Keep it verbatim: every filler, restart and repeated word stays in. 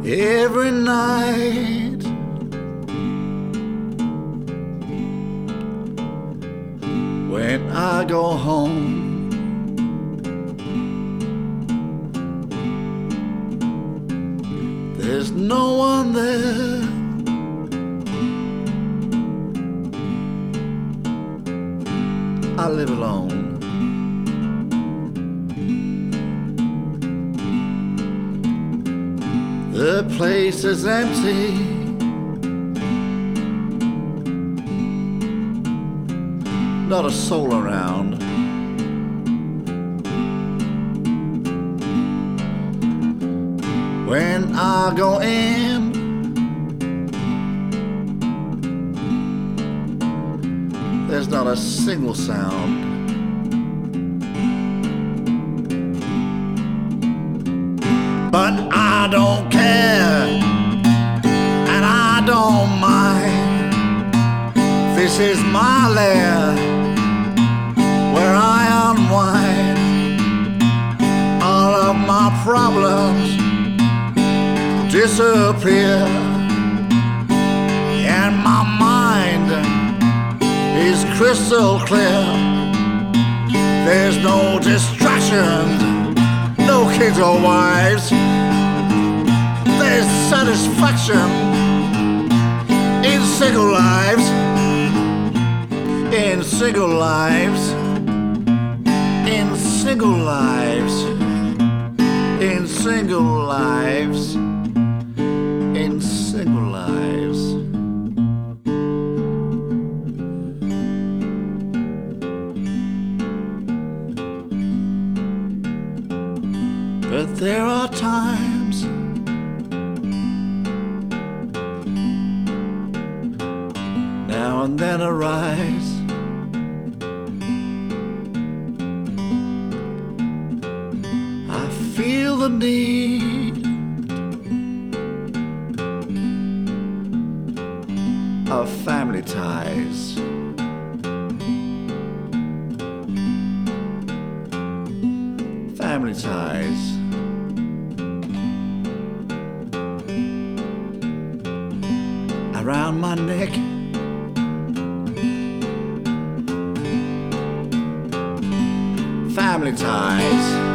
every night. When I go home, there's no one there. I live alone. The place is empty. Not a soul around. When I go in, there's not a single sound. But I don't care, and I don't mind. This is my lair, where I unwind. All of my problems disappear, and my mind is crystal clear. There's no distractions, no kids or wives. There's satisfaction in single lives, in single lives, in single lives, in single lives, in single lives. But there are times now and then arise I feel the need of family ties. Family ties. Around my neck, family ties.